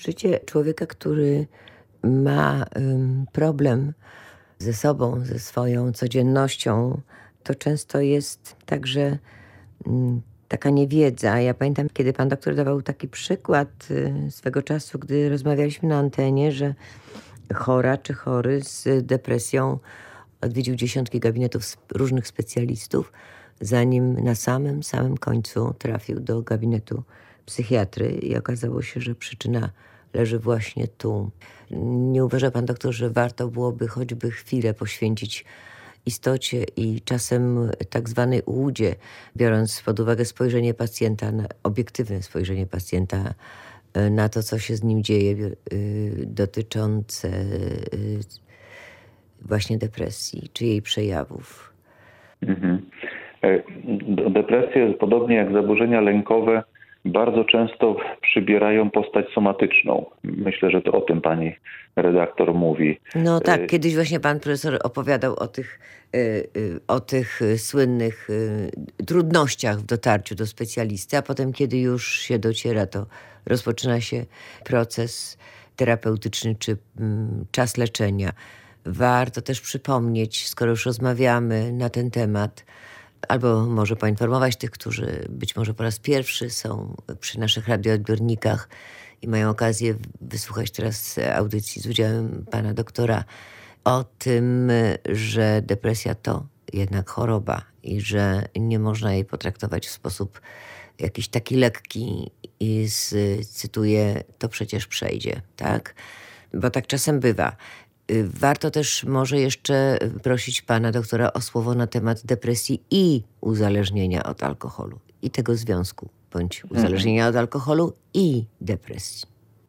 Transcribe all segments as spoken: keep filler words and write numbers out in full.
Życie człowieka, który ma ym, problem ze sobą, ze swoją codziennością, to często jest także ym, taka niewiedza. Ja pamiętam, kiedy pan doktor dawał taki przykład y, swego czasu, gdy rozmawialiśmy na antenie, że chora czy chory z depresją odwiedził dziesiątki gabinetów s- różnych specjalistów, zanim na samym, samym końcu trafił do gabinetu psychiatry i okazało się, że przyczyna leży właśnie tu. Nie uważa pan doktor, że warto byłoby choćby chwilę poświęcić istocie i czasem tak zwanej ułudzie, biorąc pod uwagę spojrzenie pacjenta, na, obiektywne spojrzenie pacjenta e, na to, co się z nim dzieje, y, dotyczące y, właśnie depresji czy jej przejawów. Mhm. E, Depresje, podobnie jak zaburzenia lękowe, bardzo często przybierają postać somatyczną. Myślę, że to o tym pani redaktor mówi. No tak, kiedyś właśnie pan profesor opowiadał o tych, y, y, o tych y, słynnych y, trudnościach w dotarciu do specjalisty, a potem, kiedy już się dociera, to rozpoczyna się proces terapeutyczny czy mm, czas leczenia. Warto też przypomnieć, skoro już rozmawiamy na ten temat, albo może poinformować tych, którzy być może po raz pierwszy są przy naszych radioodbiornikach i mają okazję wysłuchać teraz audycji z udziałem pana doktora, o tym, że depresja to jednak choroba i że nie można jej potraktować w sposób jakiś taki lekki i z, cytuję, to przecież przejdzie, tak? Bo tak czasem bywa. Warto też może jeszcze prosić pana doktora o słowo na temat depresji i uzależnienia od alkoholu. I tego związku, bądź uzależnienia od alkoholu i depresji.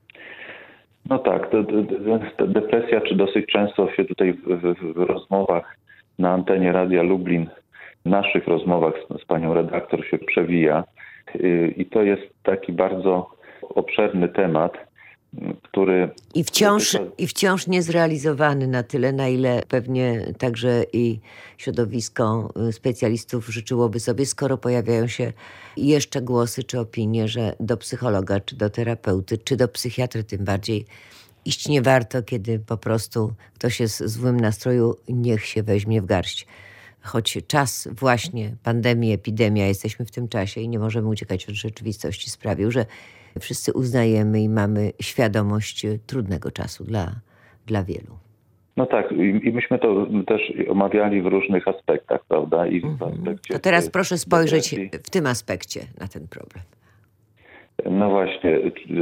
No tak, to, to, to depresja, czy dosyć często się tutaj w, w, w rozmowach na antenie Radia Lublin, w naszych rozmowach z, z panią redaktor się przewija. Yy, I to jest taki bardzo obszerny temat, który... I wciąż, dotyka... I wciąż niezrealizowany na tyle, na ile pewnie także i środowisko specjalistów życzyłoby sobie, skoro pojawiają się jeszcze głosy czy opinie, że do psychologa, czy do terapeuty, czy do psychiatry tym bardziej iść nie warto, kiedy po prostu ktoś jest w złym nastroju, niech się weźmie w garść. Choć czas właśnie, pandemii, epidemia, jesteśmy w tym czasie i nie możemy uciekać od rzeczywistości, sprawił, że wszyscy uznajemy i mamy świadomość trudnego czasu dla, dla wielu. No tak, i, i myśmy to też omawiali w różnych aspektach, prawda? I w Mhm. aspekcie To teraz proszę spojrzeć depresji. w tym aspekcie na ten problem. No właśnie,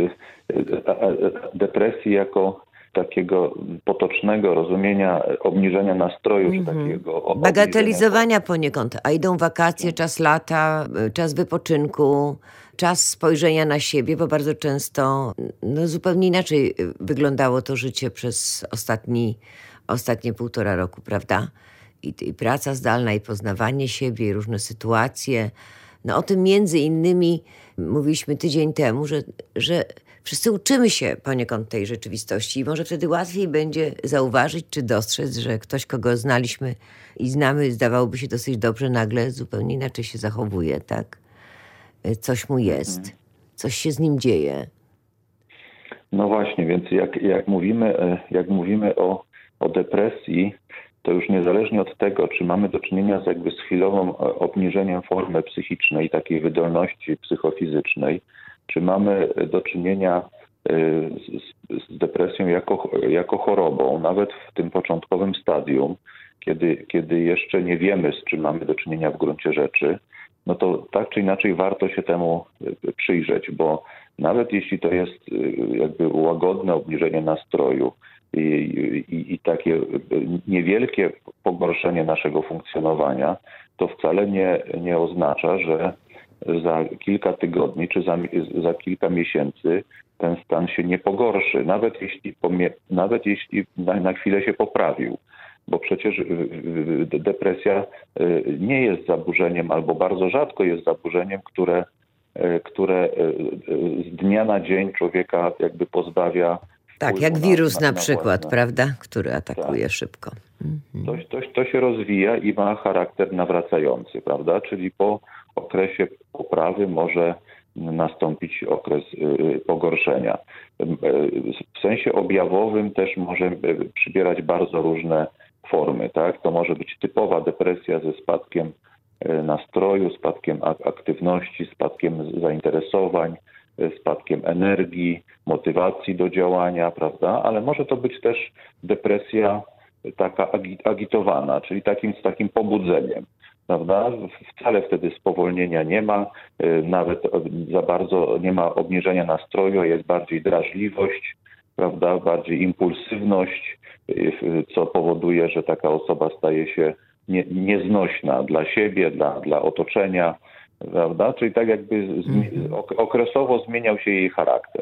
depresji jako takiego potocznego rozumienia obniżenia nastroju, czy takiego o- Bagatelizowania poniekąd, a idą wakacje, czas lata, czas wypoczynku, czas spojrzenia na siebie, bo bardzo często no, zupełnie inaczej wyglądało to życie przez ostatni, ostatnie półtora roku, prawda? I, I praca zdalna, i poznawanie siebie, i różne sytuacje. No o tym między innymi mówiliśmy tydzień temu, że, że wszyscy uczymy się poniekąd tej rzeczywistości i może wtedy łatwiej będzie zauważyć czy dostrzec, że ktoś, kogo znaliśmy i znamy, zdawałoby się dosyć dobrze, nagle zupełnie inaczej się zachowuje, tak? Coś mu jest, mhm. coś się z nim dzieje. No właśnie, więc jak, jak mówimy, jak mówimy o, o depresji, to już niezależnie od tego, czy mamy do czynienia z jakby z chwilowym obniżeniem formy psychicznej, takiej wydolności psychofizycznej, czy mamy do czynienia z, z depresją jako, jako chorobą, nawet w tym początkowym stadium, kiedy, kiedy jeszcze nie wiemy, z czym mamy do czynienia w gruncie rzeczy, no to tak czy inaczej warto się temu przyjrzeć, bo nawet jeśli to jest jakby łagodne obniżenie nastroju i, i, i takie niewielkie pogorszenie naszego funkcjonowania, to wcale nie, nie oznacza, że za kilka tygodni czy za, za kilka miesięcy ten stan się nie pogorszy, nawet jeśli, nawet jeśli na, na chwilę się poprawił. Bo przecież depresja nie jest zaburzeniem, albo bardzo rzadko jest zaburzeniem, które, które z dnia na dzień człowieka jakby pozbawia. Tak, jak wirus na, na, na przykład, własne. Prawda? Który atakuje tak. szybko. Mhm. To, to, to się rozwija i ma charakter nawracający, prawda? Czyli po okresie poprawy może nastąpić okres pogorszenia. W sensie objawowym też może przybierać bardzo różne formy, tak? To może być typowa depresja ze spadkiem nastroju, spadkiem aktywności, spadkiem zainteresowań, spadkiem energii, motywacji do działania, prawda? Ale może to być też depresja taka agitowana, czyli takim, z takim pobudzeniem, prawda? Wcale wtedy spowolnienia nie ma, nawet za bardzo nie ma obniżenia nastroju, jest bardziej drażliwość, prawda? Bardziej impulsywność, co powoduje, że taka osoba staje się nie, nieznośna dla siebie, dla, dla otoczenia, prawda? Czyli tak jakby okresowo zmieniał się jej charakter.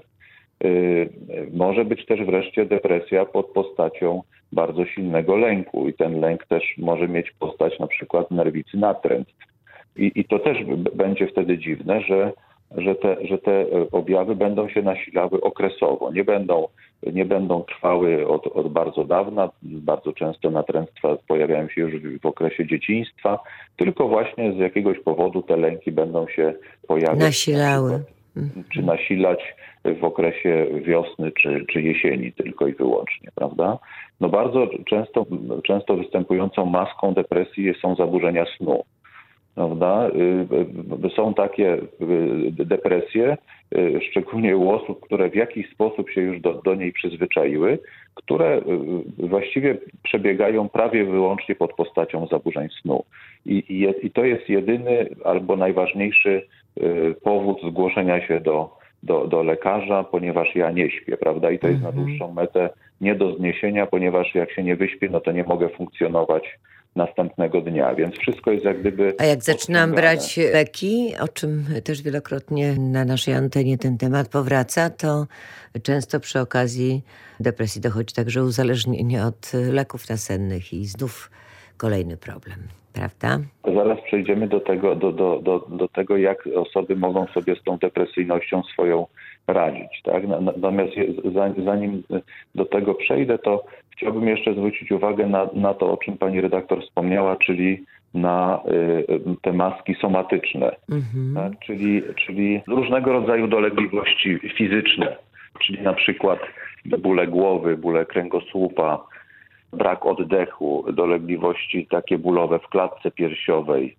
Może być też wreszcie depresja pod postacią bardzo silnego lęku i ten lęk też może mieć postać na przykład nerwicy natręctw. I, i to też b- będzie wtedy dziwne, że, że, te, że te objawy będą się nasilały okresowo, nie będą, nie będą trwały od, od bardzo dawna, bardzo często natręctwa pojawiają się już w, w okresie dzieciństwa, tylko właśnie z jakiegoś powodu te lęki będą się pojawiać. Nasilały. Na przykład, czy nasilać w okresie wiosny czy, czy jesieni tylko i wyłącznie, prawda? No bardzo często, często występującą maską depresji są zaburzenia snu, prawda? Są takie depresje, szczególnie u osób, które w jakiś sposób się już do, do niej przyzwyczaiły, które właściwie przebiegają prawie wyłącznie pod postacią zaburzeń snu. I, i, i to jest jedyny albo najważniejszy powód zgłoszenia się do Do, do lekarza, ponieważ ja nie śpię, prawda? I to jest na dłuższą metę nie do zniesienia, ponieważ jak się nie wyśpię, no to nie mogę funkcjonować następnego dnia, więc wszystko jest jak gdyby... A jak zaczynam odciągane. brać leki, o czym też wielokrotnie na naszej antenie ten temat powraca, to często przy okazji depresji dochodzi także uzależnienie od leków nasennych i znów kolejny problem, prawda? Zaraz przejdziemy do tego, do, do, do, do tego, jak osoby mogą sobie z tą depresyjnością swoją radzić, tak? Natomiast zanim do tego przejdę, to chciałbym jeszcze zwrócić uwagę na, na to, o czym pani redaktor wspomniała, czyli na y, te maski somatyczne, mhm. tak? czyli, czyli różnego rodzaju dolegliwości fizyczne, czyli na przykład bóle głowy, bóle kręgosłupa, brak oddechu, dolegliwości takie bólowe w klatce piersiowej,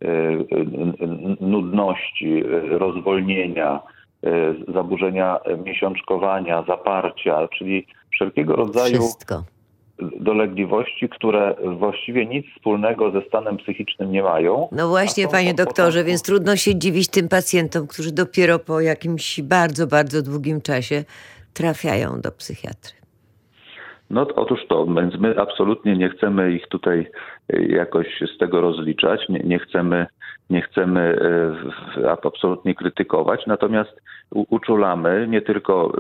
nudności, rozwolnienia, zaburzenia miesiączkowania, zaparcia, czyli wszelkiego rodzaju Wszystko. dolegliwości, które właściwie nic wspólnego ze stanem psychicznym nie mają. No właśnie, panie doktorze, więc trudno się dziwić tym pacjentom, którzy dopiero po jakimś bardzo, bardzo długim czasie trafiają do psychiatry. No otóż to, więc my absolutnie nie chcemy ich tutaj jakoś z tego rozliczać, nie, nie chcemy, nie chcemy absolutnie krytykować, natomiast uczulamy nie tylko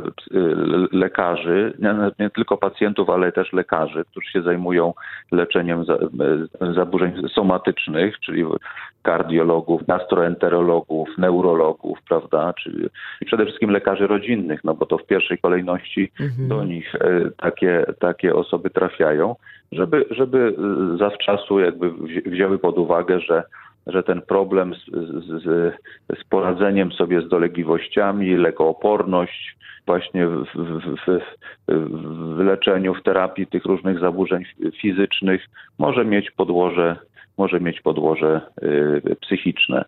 lekarzy, nie, nie tylko pacjentów, ale też lekarzy, którzy się zajmują leczeniem zaburzeń somatycznych, czyli kardiologów, gastroenterologów, neurologów, prawda, czyli przede wszystkim lekarzy rodzinnych, no bo to w pierwszej kolejności mhm. do nich takie, takie osoby trafiają, żeby, żeby zawczasu jakby wzięły pod uwagę, że że ten problem z, z, z poradzeniem sobie z dolegliwościami, lekooporność właśnie w, w, w, w leczeniu, w terapii tych różnych zaburzeń fizycznych może mieć podłoże, może mieć podłoże y, psychiczne.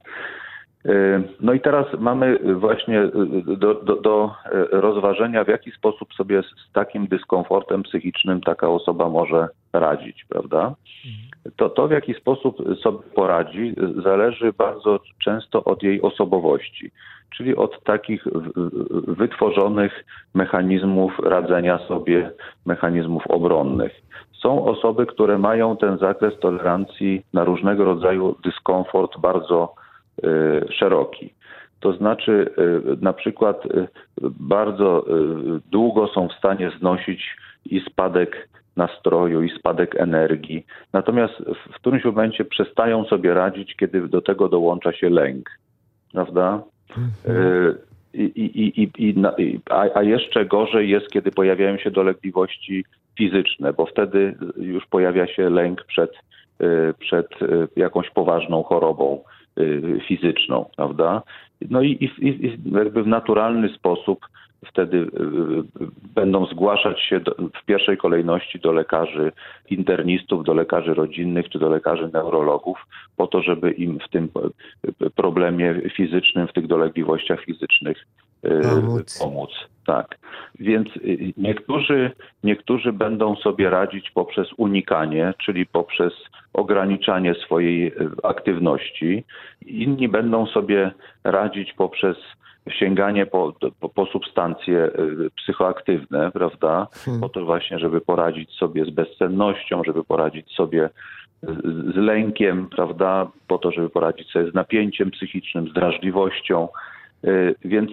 Y, no i teraz mamy właśnie do, do, do rozważenia, w jaki sposób sobie z takim dyskomfortem psychicznym taka osoba może radzić, prawda? To, to w jaki sposób sobie poradzi, zależy bardzo często od jej osobowości, czyli od takich wytworzonych mechanizmów radzenia sobie, mechanizmów obronnych. Są osoby, które mają ten zakres tolerancji na różnego rodzaju dyskomfort bardzo y, szeroki. To znaczy y, na przykład y, bardzo y, długo są w stanie znosić i spadek nastroju i spadek energii. Natomiast w którymś momencie przestają sobie radzić, kiedy do tego dołącza się lęk. Prawda? Mhm. I, i, i, i, a, a jeszcze gorzej jest, kiedy pojawiają się dolegliwości fizyczne, bo wtedy już pojawia się lęk przed, przed jakąś poważną chorobą fizyczną, prawda? No i, i, i jakby w naturalny sposób wtedy y, będą zgłaszać się do, w pierwszej kolejności do lekarzy internistów, do lekarzy rodzinnych czy do lekarzy neurologów po to, żeby im w tym problemie fizycznym, w tych dolegliwościach fizycznych y, Pomóc. pomóc. Tak. Więc y, niektórzy, niektórzy będą sobie radzić poprzez unikanie, czyli poprzez ograniczanie swojej aktywności. Inni będą sobie radzić poprzez sięganie po, po, po substancje psychoaktywne, prawda? Hmm. Po to właśnie, żeby poradzić sobie z bezsennością, żeby poradzić sobie z, z lękiem, prawda? Po to, żeby poradzić sobie z napięciem psychicznym, z drażliwością. Więc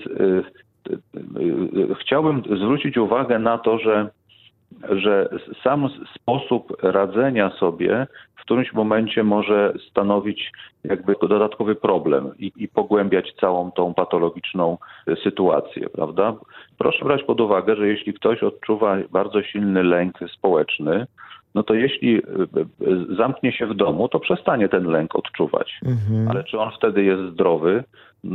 chciałbym zwrócić uwagę na to, że że sam sposób radzenia sobie w którymś momencie może stanowić jakby dodatkowy problem i, i pogłębiać całą tą patologiczną sytuację, prawda? Proszę brać pod uwagę, że jeśli ktoś odczuwa bardzo silny lęk społeczny, no to jeśli zamknie się w domu, to przestanie ten lęk odczuwać. Mhm. Ale czy on wtedy jest zdrowy?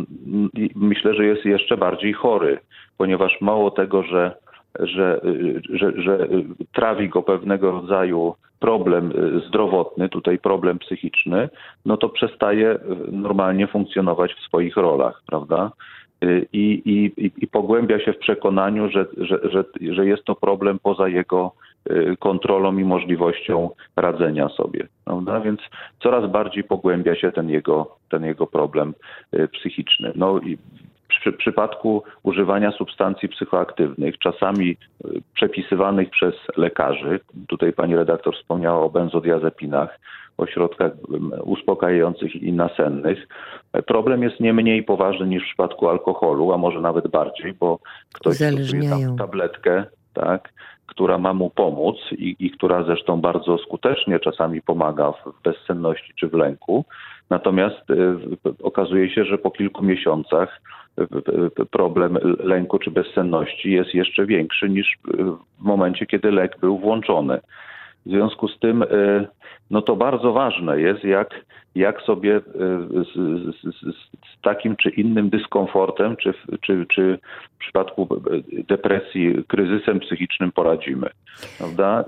Myślę, że jest jeszcze bardziej chory, ponieważ mało tego, że Że, że, że trawi go pewnego rodzaju problem zdrowotny, tutaj problem psychiczny, no to przestaje normalnie funkcjonować w swoich rolach, prawda? I, i, i pogłębia się w przekonaniu, że, że, że, że jest to problem poza jego kontrolą i możliwością radzenia sobie, prawda? Więc coraz bardziej pogłębia się ten jego, ten jego problem psychiczny. No i w przypadku używania substancji psychoaktywnych, czasami przepisywanych przez lekarzy, tutaj pani redaktor wspomniała o benzodiazepinach, o środkach uspokajających i nasennych, problem jest nie mniej poważny niż w przypadku alkoholu, a może nawet bardziej, bo ktoś stosuje tam tabletkę, tak, która ma mu pomóc i, i która zresztą bardzo skutecznie czasami pomaga w bezsenności czy w lęku. Natomiast y, okazuje się, że po kilku miesiącach problem lęku czy bezsenności jest jeszcze większy niż w momencie, kiedy lek był włączony. W związku z tym no to bardzo ważne jest, jak, jak sobie z, z, z takim czy innym dyskomfortem, czy, czy, czy w przypadku depresji, kryzysem psychicznym poradzimy. Prawda?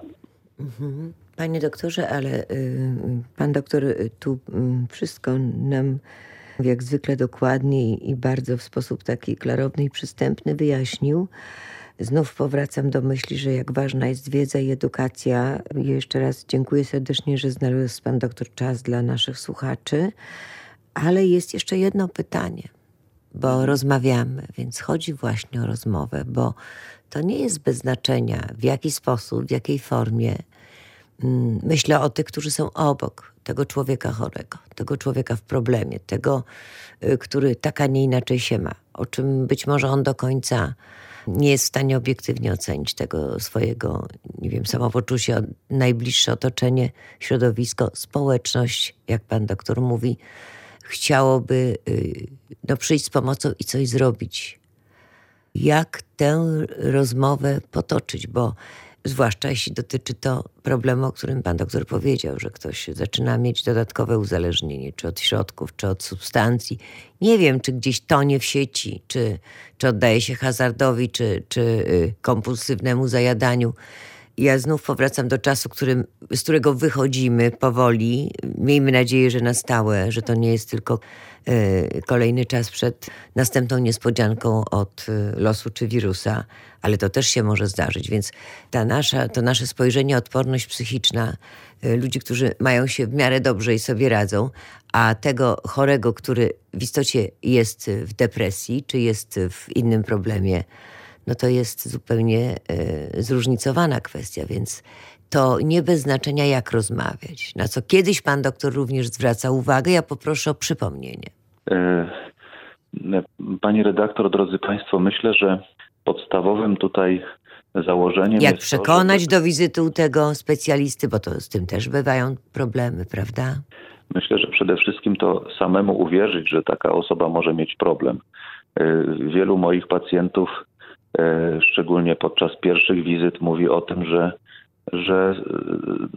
Panie doktorze, ale pan doktor tu wszystko nam jak zwykle dokładnie i bardzo w sposób taki klarowny i przystępny wyjaśnił. Znów powracam do myśli, że jak ważna jest wiedza i edukacja. Jeszcze raz dziękuję serdecznie, że znalazł pan doktor czas dla naszych słuchaczy. Ale jest jeszcze jedno pytanie, bo rozmawiamy, więc chodzi właśnie o rozmowę, bo to nie jest bez znaczenia, w jaki sposób, w jakiej formie. Myślę o tych, którzy są obok tego człowieka chorego, tego człowieka w problemie, tego, który tak, a nie inaczej się ma, o czym być może on do końca nie jest w stanie obiektywnie ocenić tego swojego, nie wiem, samopoczucia, najbliższe otoczenie, środowisko, społeczność, jak pan doktor mówi, chciałoby no, przyjść z pomocą i coś zrobić. Jak tę rozmowę potoczyć, bo zwłaszcza jeśli dotyczy to problemu, o którym pan doktor powiedział, że ktoś zaczyna mieć dodatkowe uzależnienie, czy od środków, czy od substancji. Nie wiem, czy gdzieś tonie w sieci, czy, czy oddaje się hazardowi, czy, czy kompulsywnemu zajadaniu. Ja znów powracam do czasu, którym, z którego wychodzimy powoli. Miejmy nadzieję, że na stałe, że to nie jest tylko y, kolejny czas przed następną niespodzianką od y, losu czy wirusa, ale to też się może zdarzyć. Więc ta nasza, to nasze spojrzenie, odporność psychiczna y, ludzi, którzy mają się w miarę dobrze i sobie radzą, a tego chorego, który w istocie jest w depresji, czy jest w innym problemie, no to jest zupełnie y, zróżnicowana kwestia, więc to nie bez znaczenia, jak rozmawiać. Na co kiedyś pan doktor również zwraca uwagę. Ja poproszę o przypomnienie. Pani redaktor, drodzy państwo, myślę, że podstawowym tutaj założeniem jak jest przekonać to, żeby... do wizyty u tego specjalisty, bo to z tym też bywają problemy, prawda? Myślę, że przede wszystkim to samemu uwierzyć, że taka osoba może mieć problem. Wielu moich pacjentów, szczególnie podczas pierwszych wizyt, mówi o tym, że, że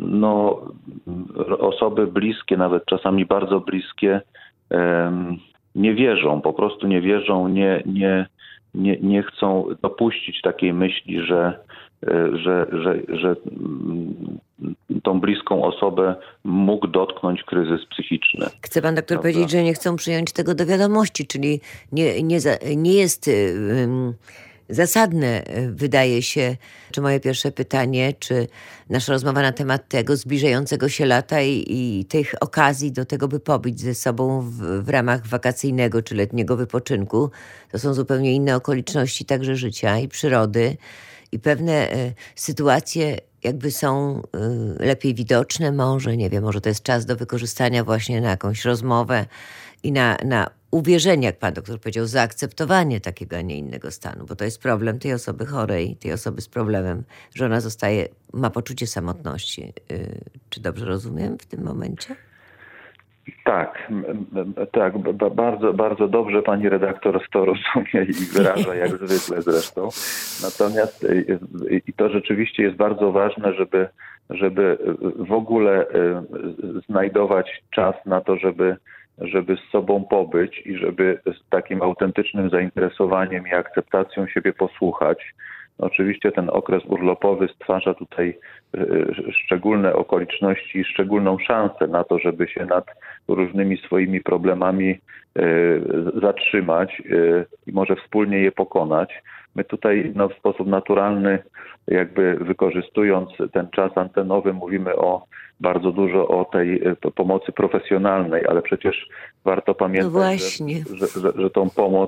no, osoby bliskie, nawet czasami bardzo bliskie, nie wierzą, po prostu nie wierzą, nie, nie, nie, nie chcą dopuścić takiej myśli, że, że, że, że tą bliską osobę mógł dotknąć kryzys psychiczny. Chce pan doktor Prawda? powiedzieć, że nie chcą przyjąć tego do wiadomości, czyli nie, nie, za, nie jest um, zasadne, wydaje się, czy moje pierwsze pytanie, czy nasza rozmowa na temat tego zbliżającego się lata i, i tych okazji do tego, by pobyć ze sobą w, w ramach wakacyjnego czy letniego wypoczynku. To są zupełnie inne okoliczności także życia i przyrody i pewne y, sytuacje jakby są y, lepiej widoczne, może, nie wiem, może to jest czas do wykorzystania właśnie na jakąś rozmowę i na, na uwierzenie, jak pan doktor powiedział, zaakceptowanie takiego, a nie innego stanu, bo to jest problem tej osoby chorej, tej osoby z problemem, że ona zostaje, ma poczucie samotności. Y, czy dobrze rozumiem w tym momencie? Tak, tak, b- bardzo, bardzo dobrze pani redaktor to rozumie i wyraża, jak zwykle zresztą. Natomiast i to rzeczywiście jest bardzo ważne, żeby, żeby w ogóle znajdować czas na to, żeby, żeby z sobą pobyć i żeby z takim autentycznym zainteresowaniem i akceptacją siebie posłuchać. Oczywiście ten okres urlopowy stwarza tutaj szczególne okoliczności i szczególną szansę na to, żeby się nad różnymi swoimi problemami zatrzymać i może wspólnie je pokonać. My tutaj no, w sposób naturalny, jakby wykorzystując ten czas antenowy, mówimy o bardzo dużo o tej pomocy profesjonalnej, ale przecież warto pamiętać, no właśnie. Że, że, że, że tą pomoc,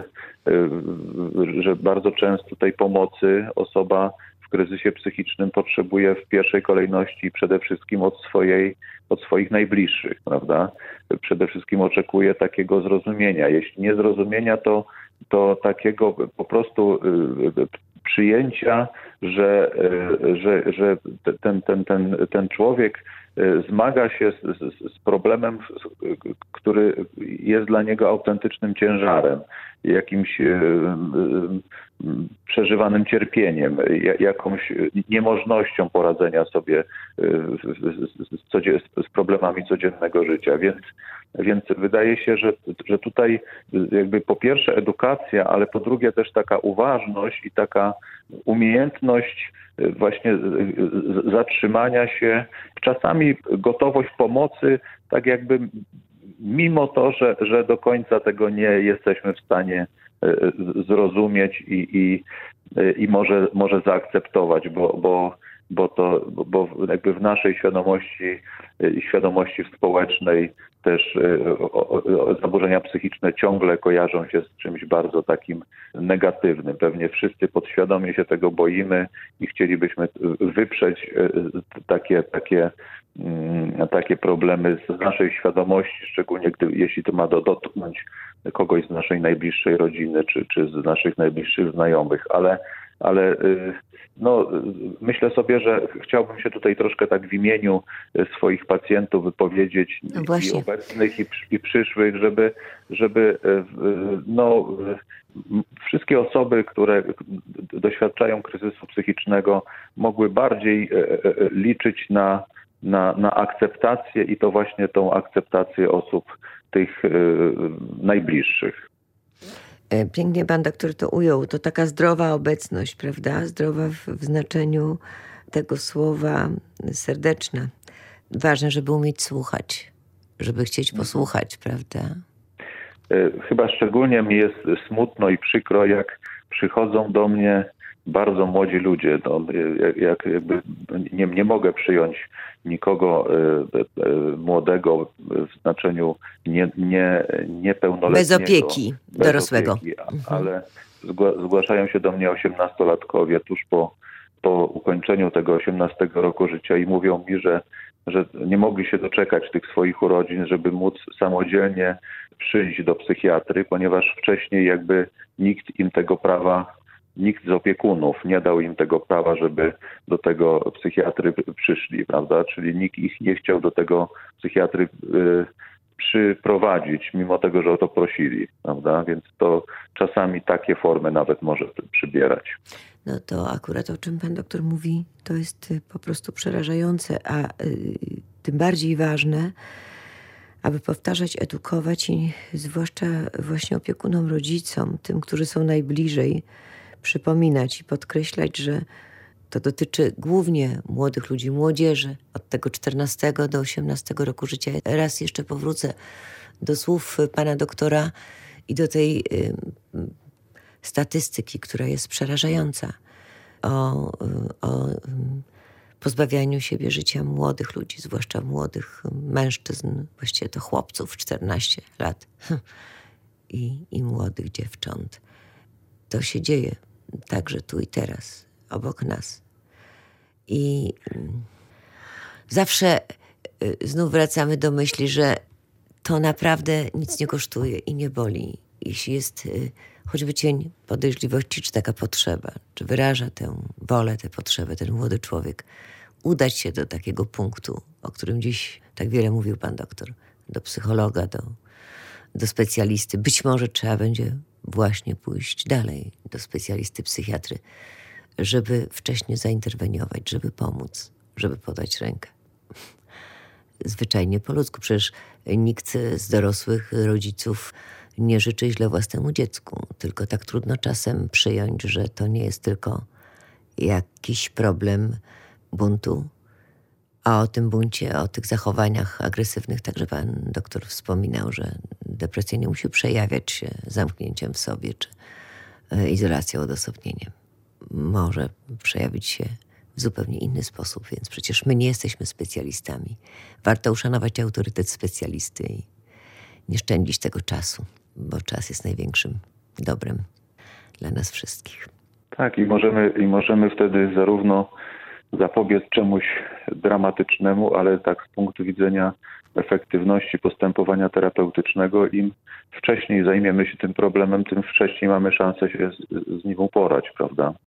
że bardzo często tej pomocy osoba w kryzysie psychicznym potrzebuje w pierwszej kolejności przede wszystkim od swojej, od swoich najbliższych, prawda? Przede wszystkim oczekuje takiego zrozumienia. Jeśli nie zrozumienia, to, to takiego po prostu przyjęcia, że, że, że ten, ten, ten, ten człowiek zmaga się z, z, z problemem, który jest dla niego autentycznym ciężarem, jakimś przeżywanym cierpieniem, jakąś niemożnością poradzenia sobie z, z problemami codziennego życia. Więc, więc wydaje się, że, że tutaj jakby po pierwsze edukacja, ale po drugie też taka uważność i taka umiejętność właśnie zatrzymania się, czasami gotowość pomocy, tak jakby mimo to, że, że do końca tego nie jesteśmy w stanie zrozumieć i, i, i może, może zaakceptować, bo, bo, bo to bo jakby w naszej świadomości i świadomości społecznej też zaburzenia psychiczne ciągle kojarzą się z czymś bardzo takim negatywnym. Pewnie wszyscy podświadomie się tego boimy i chcielibyśmy wyprzeć takie, takie, takie problemy z naszej świadomości, szczególnie gdy, jeśli to ma dotknąć kogoś z naszej najbliższej rodziny czy, czy z naszych najbliższych znajomych, ale ale no, myślę sobie, że chciałbym się tutaj troszkę tak w imieniu swoich pacjentów wypowiedzieć, no i obecnych, i, i przyszłych, żeby, żeby no, wszystkie osoby, które doświadczają kryzysu psychicznego, mogły bardziej liczyć na, na, na akceptację i to właśnie tą akceptację osób tych najbliższych. Pięknie pan doktor to ujął. To taka zdrowa obecność, prawda? Zdrowa w, w znaczeniu tego słowa serdeczna. Ważne, żeby umieć słuchać, żeby chcieć posłuchać, prawda? Chyba szczególnie mi jest smutno i przykro, jak przychodzą do mnie bardzo młodzi ludzie. No, jak, jak jakby nie, nie mogę przyjąć nikogo e, e, młodego w znaczeniu nie, nie, niepełnoletniego. Bez opieki bez dorosłego. Opieki, ale zgłaszają się do mnie osiemnastolatkowie tuż po, po ukończeniu tego osiemnastego roku życia i mówią mi, że, że nie mogli się doczekać tych swoich urodzin, żeby móc samodzielnie przyjść do psychiatry, ponieważ wcześniej jakby nikt im tego prawa Nikt z opiekunów nie dał im tego prawa, żeby do tego psychiatry przyszli, prawda? Czyli nikt ich nie chciał do tego psychiatry y, przyprowadzić, mimo tego, że o to prosili, prawda? Więc to czasami takie formy nawet może przybierać. No to akurat o czym pan doktor mówi, to jest po prostu przerażające, a y, tym bardziej ważne, aby powtarzać, edukować i zwłaszcza właśnie opiekunom, rodzicom, tym, którzy są najbliżej, przypominać i podkreślać, że to dotyczy głównie młodych ludzi, młodzieży od tego czternastego do osiemnastego roku życia. Raz jeszcze powrócę do słów pana doktora i do tej y, statystyki, która jest przerażająca o, o y, pozbawianiu siebie życia młodych ludzi, zwłaszcza młodych mężczyzn, właściwie to chłopców czternaście lat i, i młodych dziewcząt. To się dzieje także tu i teraz, obok nas. I zawsze znów wracamy do myśli, że to naprawdę nic nie kosztuje i nie boli. Jeśli jest choćby cień podejrzliwości, czy taka potrzeba, czy wyraża tę wolę, tę potrzebę, ten młody człowiek, udać się do takiego punktu, o którym dziś tak wiele mówił pan doktor, do psychologa, do, do specjalisty. Być może trzeba będzie właśnie pójść dalej do specjalisty psychiatry, żeby wcześniej zainterweniować, żeby pomóc, żeby podać rękę. Zwyczajnie po ludzku. Przecież nikt z dorosłych rodziców nie życzy źle własnemu dziecku. Tylko tak trudno czasem przyjąć, że to nie jest tylko jakiś problem buntu, a o tym buncie, o tych zachowaniach agresywnych także pan doktor wspominał, że depresja nie musi przejawiać się zamknięciem w sobie czy izolacją, odosobnieniem. Może przejawić się w zupełnie inny sposób, więc przecież my nie jesteśmy specjalistami. Warto uszanować autorytet specjalisty i nie szczędzić tego czasu, bo czas jest największym dobrem dla nas wszystkich. Tak, i możemy, i możemy wtedy zarówno zapobiec czemuś dramatycznemu, ale tak z punktu widzenia efektywności postępowania terapeutycznego, im wcześniej zajmiemy się tym problemem, tym wcześniej mamy szansę się z, z nim uporać, prawda?